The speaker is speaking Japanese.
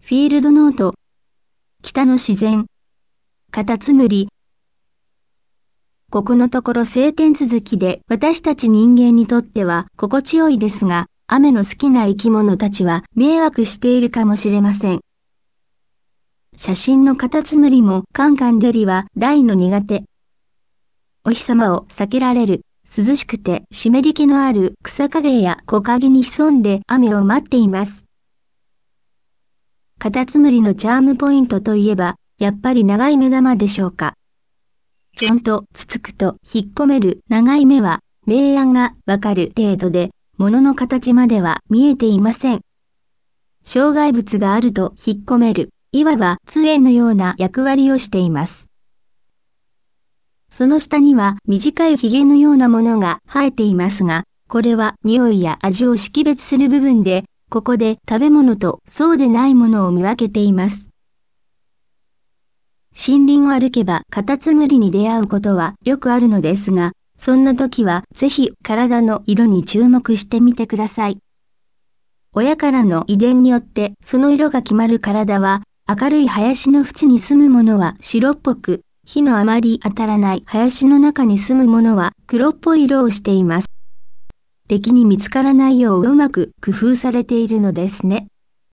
フィールドノート。北の自然。カタツムリ。ここのところ晴天続きで私たち人間にとっては心地よいですが、雨の好きな生き物たちは迷惑しているかもしれません。写真のカタツムリもカンカンデリは大の苦手。お日様を避けられる、涼しくて湿り気のある草陰や木陰に潜んで雨を待っています。カタツムリのチャームポイントといえば、やっぱり長い目玉でしょうか。ちょんとつつくと引っ込める長い目は、明暗がわかる程度で、物の形までは見えていません。障害物があると引っ込める、いわば杖のような役割をしています。その下には短い髭のようなものが生えていますが、これは匂いや味を識別する部分で、ここで食べ物とそうでないものを見分けています。森林を歩けばカタツムリに出会うことはよくあるのですが、そんな時はぜひ体の色に注目してみてください。親からの遺伝によってその色が決まる体は、明るい林の縁に住むものは白っぽく、日のあまり当たらない林の中に住むものは黒っぽい色をしています。敵に見つからないよううまく工夫されているのですね。